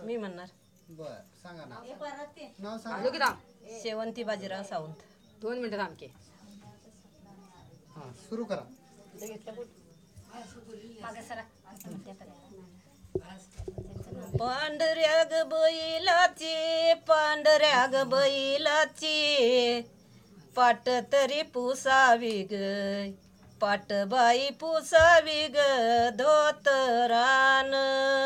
मी म्हणणार. बर सांगा ना. नाव सांगा. की नाव शेवंती बाजीराव सावंत. 2 मिनिटं थांब की. हां सुरू करा. पांढऱ्या ग बैलाची पांढऱ्या ग बैलाची पाट तरी पुसावी ग पाटबाई पुसावी ग धोतरान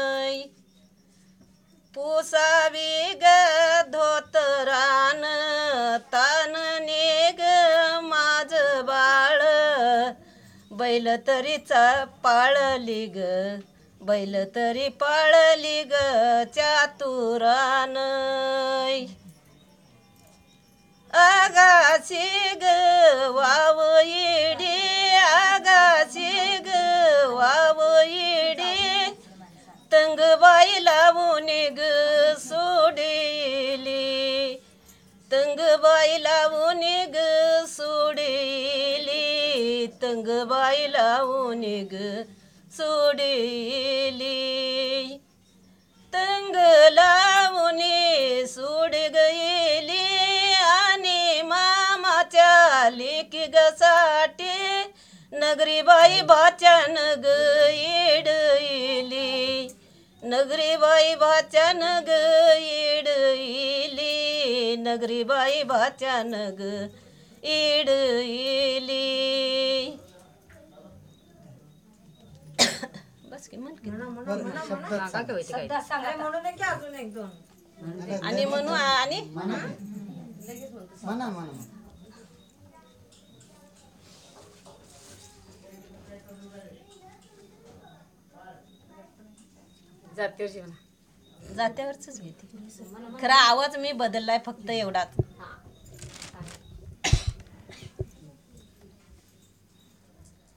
पुसावी ग धोतरान तान ग माझ बाळ बैल तरीचा पाळली ग बैल तरी पाळली ग चातुरान आगाशी ग वाव येडी आगाशी ग वाव येडी तंगबाई लावून ग सोडेली तंगबाई लावून ग सोडेली तंगबाई लावून ग सोडेली तंग लावून सोड गेली आणि मामाच्या लेकी ग साठी नगरीबाई भाच्यान ग येडली नगरीबाई भाच्यान ग येडली नगरीबाई भाच्यान ग येडली. बस की म्हण की. बरं शब्दात सांगा सांगा. की व्हायचं काय. आणि म्हणू आणि म्हणा म्हणा म्हणा. जातीवरची म्हणा. जात्यावरच घेते खरा आवाज मी बदललाय फक्त एवढाच.